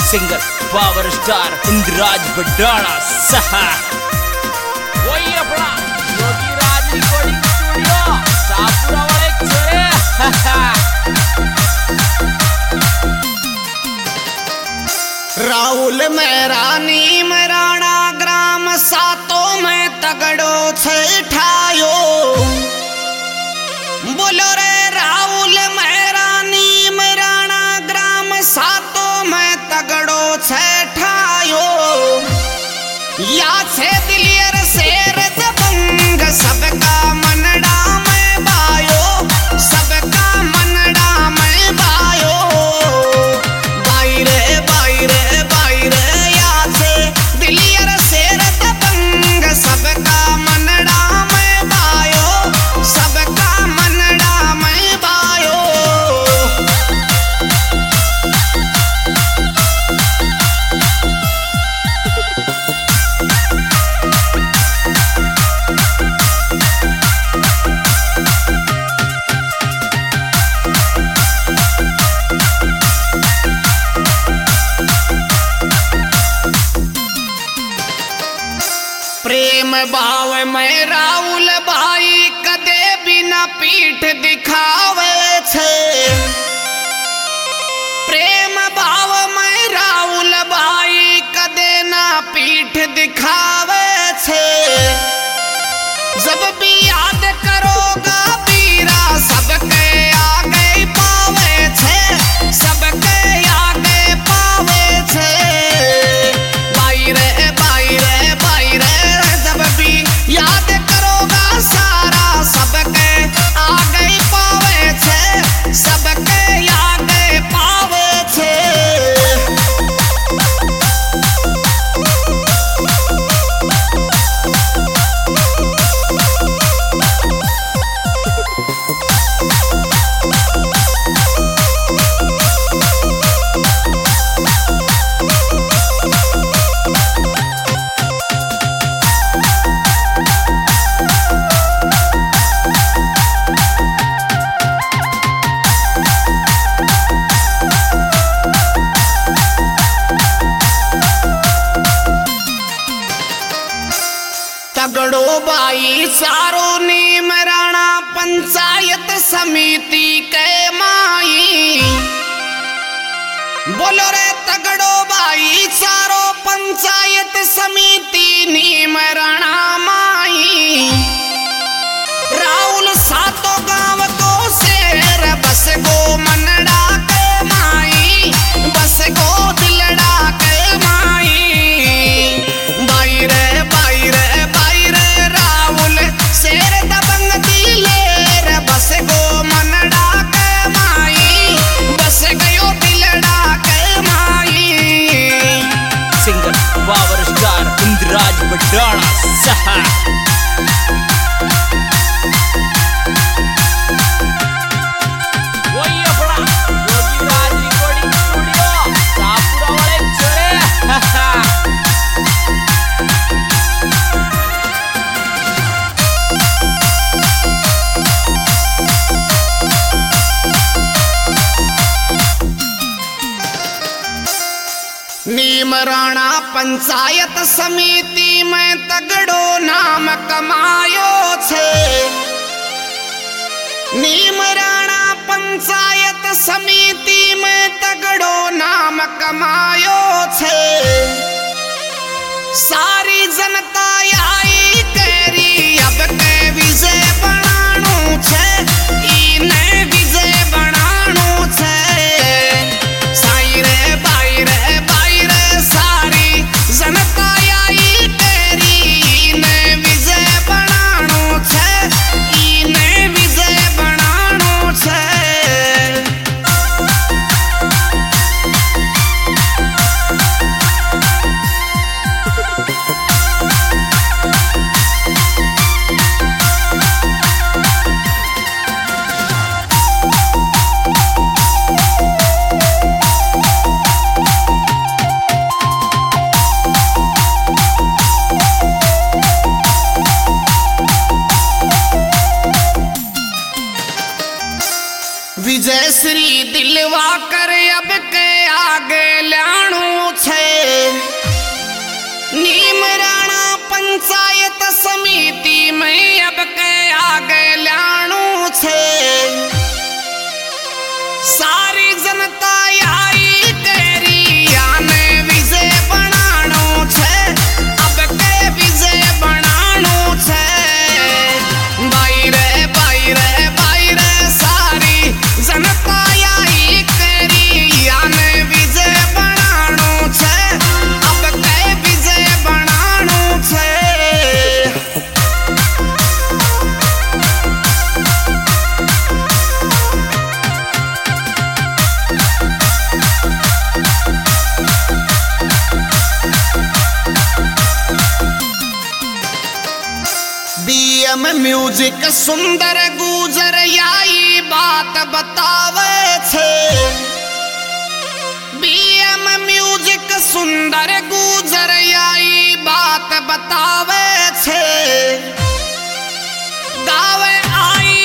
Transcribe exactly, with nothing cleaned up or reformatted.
Singer power star Indraj Badada सहा वही अपना योगी राज रिकॉर्डिंग स्टूडियो सापुरा वाले छोरे राहुल मेरानी मराणा ग्राम सातों में तगड़ो छठायो बोलो रे राहुल मेरानी मराणा ग्राम सातों में तगड़ो छठायो या छे दिलियर शेर दबंग सबका मनडा में बायो सबका मनडा में बायो बाई रे बाई रे बाई रे या छे दिलियर शेर दबंग सबका मनडा में बायो सबका मनडा में बायो प्रेम भाव में राहुल भाई कदे बिना पीठ दिखावे छे प्रेम भाव में राहुल भाई कदे ना पीठ दिखावे छे जब भी याद करोगा बीरा सबके आगे पावे छे सबके आगे पावे छे बाई रे बाई रे बाई रे जब भी याद करोगा सारा सबके आगे पावे छे सबके आगे पावे छे तगड़ो बाई चारो नीम राणा पंचायत समिति के माई बोलो रे तगड़ो बाई चारो पंचायत समिति नीम राणा माई राहुल सातों गांव को शेर बस गो मनड़ा के माई बस गो दिलड़ा के माई बाई रे बाई रे बाई रे राहुल शेर दबंग दिलेर बस गो मनड़ा के माई बस गयो दिलड़ा के माई singer power star Indraj Badada सहा वही अपना योगी राज रिकॉर्डिंग स्टूडियो सापुरा वाले छोरे नीम राणा पंचायत समिति में तगड़ो नाम कमायो छे नीम राणा पंचायत समिति में तगड़ो नाम कमायो छे सारी जनता आई केरी अब के विजय बनाणु छे इने विजय बनाणु छे साई रे बाई रे बाई रे सारी जनता आई तेरी इने विजय बनाणु छे इने विजय बनाणु छे आगे लाणू छे। सारी जनता आई तेरी आने विजय बनाणो छे। अब के विजय बनाणो छे। भाई रे भाई रे भाई रे सारी जनता आई तेरी आने विजय बनाणो छे। अब के विजय बनाणो छे। बीएम म्यूजिक सुंदर गुजर आई बात बतावे छे। बीएम म्यूजिक सुंदर गुजर आई बात बतावे छे। गावे आई